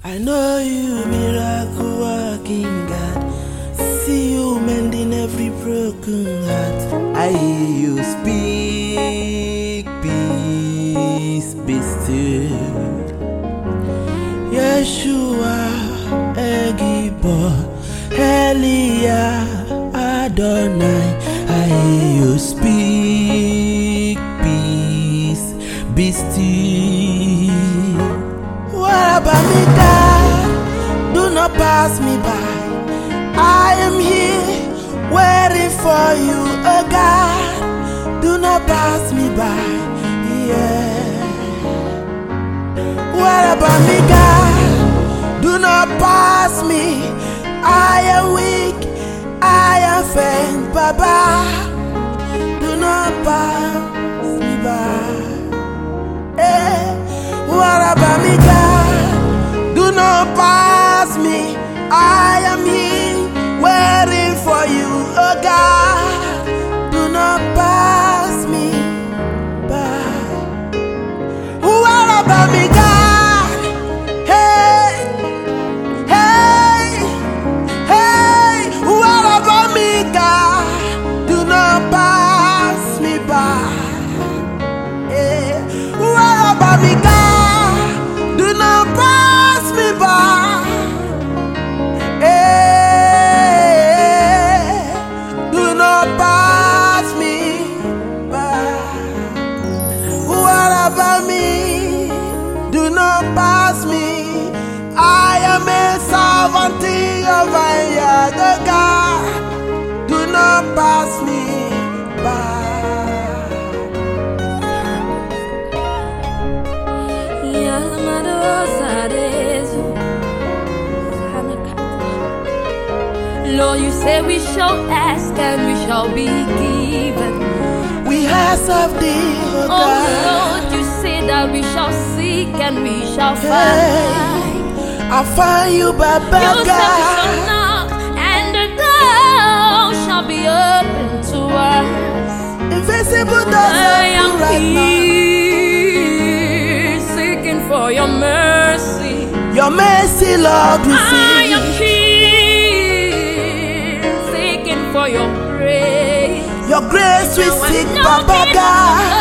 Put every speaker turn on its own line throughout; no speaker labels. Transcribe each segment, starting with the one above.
I know you, miracle working God. See you mending every broken heart. I hear you speak, peace be still. Yeshua, Egibo, Elia, Adonai. I hear you speak, peace be still. What about me, God? Do not pass me by. I am here waiting for you, oh God. Do not pass me by. Yeah. What about me, God? Do not pass me. I am weak, I am faint, Baba. Do not pass me by. Hey. What about me, God? Do not pass me. I am here waiting for you, oh God. Do not pass me by. What about me, God? Hey, hey, hey. What about me, God? Do not pass me by. Hey. What about me, God? Do not pass me by. Do not pass me. I am a servant of your God. Do not pass me by.
Lord, you say we shall ask and we shall be given.
We ask of thee, oh God.
Oh Lord, you say that we shall seek and we shall find.
I'll find you, Baba
You
God.
say we shall knock and the door shall be open to us.
Invisible doors
I am
open right
here seeking for your mercy.
Your mercy, Lord, we
I am
see.
here seeking for your grace.
Your grace we seek, Baba God.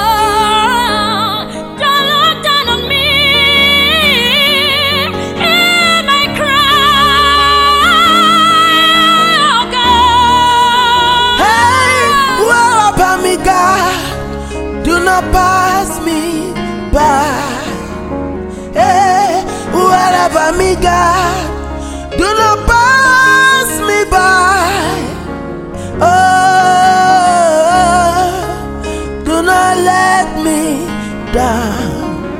Don't look down on me. Hear my cry, oh God.
Hey, what about me, God? Do not pass me by. Hey, what about me, God? Do not pass me by. Oh, do not let me down.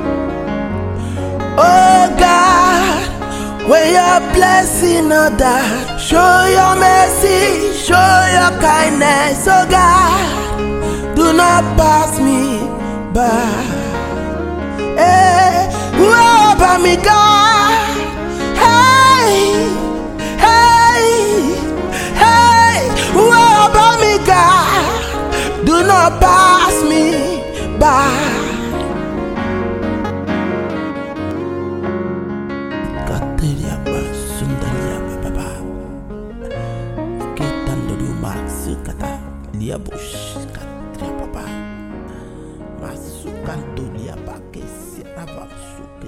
Oh God, when you're blessing others, show your mercy, show your kindness. Oh God, do not pass me by. Hey, what about me, God? Hey, hey, hey, what about me, God? Do not pass me by. Katelia basundalia baba. Ketandorio maksukata lia bush katria baba. Masukandolia bakesi abasuka.